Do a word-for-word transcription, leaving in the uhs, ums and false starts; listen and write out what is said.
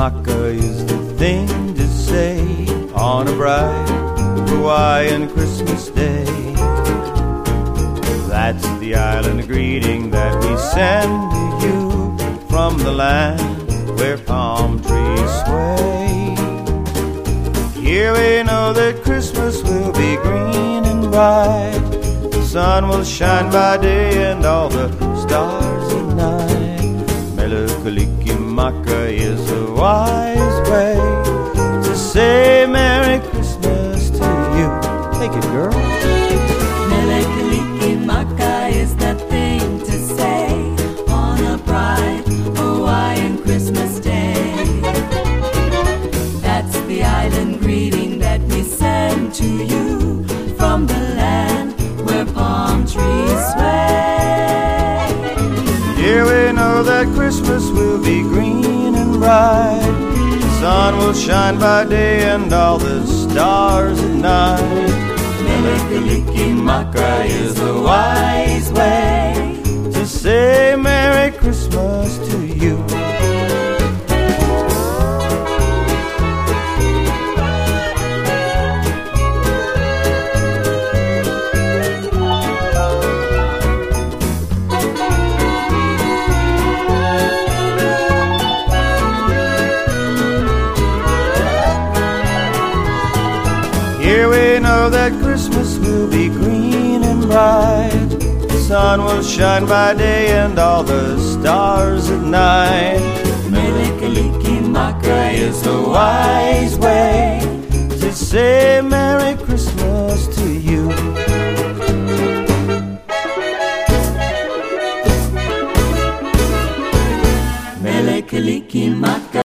Kalikimaka is the thing to say on a bright Hawaiian Christmas day. That's the island greeting that we send to you from the land where palm trees sway. Here we know that Christmas will be green and bright. The sun will shine by day and all the stars at night. Mele Kalikimaka is a wise way to say Merry Christmas to you. Take it, girl. Mele Kalikimaka is the thing to say on a bright Hawaiian Christmas day. That's the island greeting that we send to you from the land where palm trees sway. Here we know that Christmas will be green and bright. The sun will shine by day and all the stars at night. Mele Kalikimaka is the wise way to say Merry Christmas to you. Here we know that Christmas will be green and bright. The sun will shine by day and all the stars at night. Mele Kalikimaka is the wise way to say Merry Christmas to you. Mele Kalikimaka.